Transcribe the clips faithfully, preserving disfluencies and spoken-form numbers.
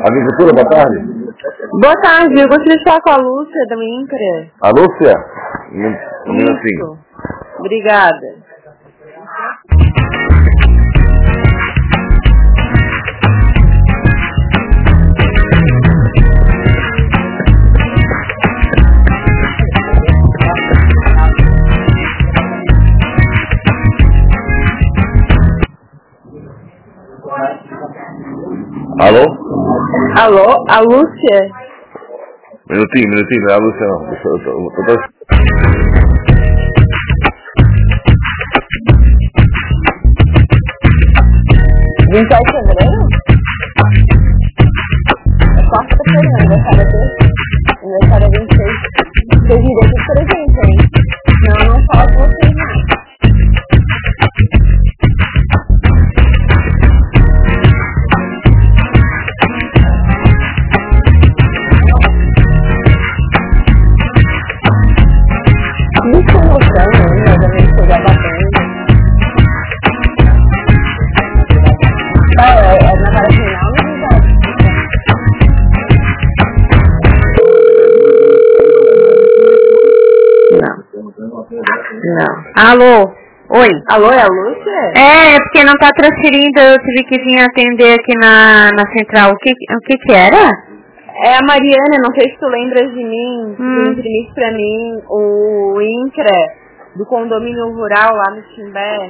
Agricultura, boa tarde. Boa tarde, eu gostaria de falar com a Lúcia da INCRA. A Lúcia? Um minutinho. Obrigada. Alô? Alô, a Lúcia? Minutinho, minutinho, não é a Lúcia não. Eu tô, eu tô, eu tô... vinte e sete de fevereiro? É quarta-feira, aniversário dele. Aniversário é vinte e seis. Vocês direiam de presente, hein? Não, não falo com vocês, não. Muito emoção, né? Eu também sou da bacana. É, é na cara final, não é? Não. Não. Alô? Oi. Alô, é a Lúcia? É, é porque não tá transferindo, eu tive que vir atender aqui na, na central. O que, o que que era? É a Mariana, não sei se tu lembras de mim, Hum. tu imprimiste pra mim o INCRA do condomínio rural lá no Timbé.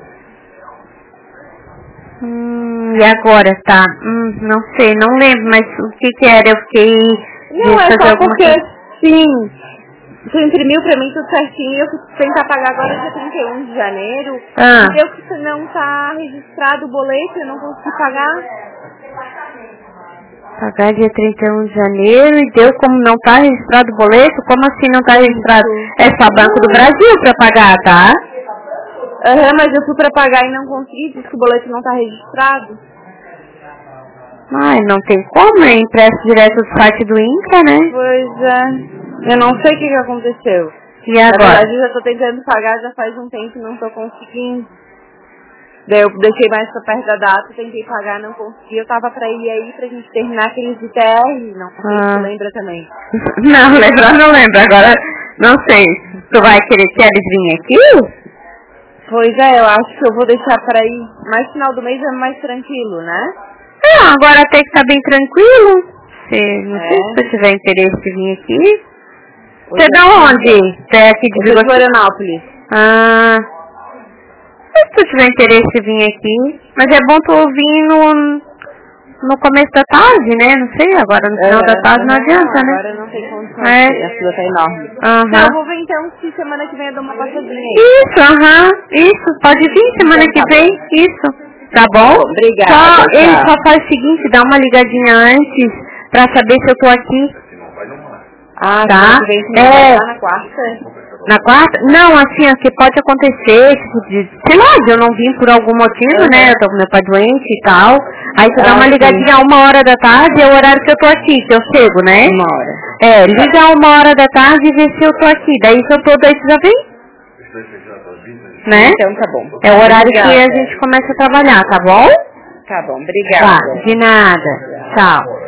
Hum, e agora, tá? Hum, não sei, não lembro, mas o que que era? Eu fiquei... Não, de é fazer só alguma porque, coisa. sim, tu imprimiu pra mim tudo certinho e eu fui tentar pagar agora dia trinta e um de janeiro. Ah. E deu que não tá registrado o boleto, eu não consegui pagar. Pagar dia trinta e um de janeiro e deu como não tá registrado o boleto? Como assim não tá registrado? É só Banco do Brasil pra pagar, tá? Aham, uhum, mas eu fui pra pagar e não consegui, diz que o boleto não tá registrado. Ai, não tem como, é impresso direto do site do INCRA, né? Pois é, eu não sei o que, que aconteceu. E agora? Na verdade, eu já tô tentando pagar já faz um tempo e não tô conseguindo. Daí eu deixei mais pra perto da data, tentei pagar, não consegui. Eu tava pra ir aí pra gente terminar aqueles I T R, não sei Ah. se tu lembra também. Não, lembrar não lembro, agora não sei. Tu vai querer que eles vinham aqui? Pois é, eu acho que eu vou deixar pra ir. Mais final do mês é mais tranquilo, né? Não, agora até que tá bem tranquilo. Se, não É. sei se tu tiver interesse de vir aqui. Hoje Você é da onde? Você é aqui de Eu sou de Bigode? Florianópolis. Ah, se tu tiver interesse de vir aqui. Mas é bom tu vir no, no começo da tarde, né? Não sei, agora no final É, da tarde não é, adianta, não, né? agora não tem condições, É. a fila tá enorme. Aham. Tá, eu vou ver então se semana que vem eu dou uma passadinha aí. Isso, aham, isso. Pode vir semana Então, que tá vem, isso. Tá bom? Obrigada, Só, tchau. ele só faz o seguinte, dá uma ligadinha antes pra saber se eu tô aqui. Ah, Tá? semana que vem você É. vai estar na quarta? Na quarta? Não, assim, o que pode acontecer, tipo, de, sei lá, de eu não vim por algum motivo, Uhum. né? Eu tô com meu pai doente e tal. Aí tu dá Ah, uma sim. ligadinha a uma hora da tarde, é o horário que eu tô aqui, que eu chego, né? Uma hora. É, liga a uma hora da tarde e vê se eu tô aqui. Daí se eu tô, daí tu já vem. Né? Então tá bom. É o horário Obrigada. que a gente começa a trabalhar, tá bom? Tá bom, obrigada. Tá, de nada. Tchau.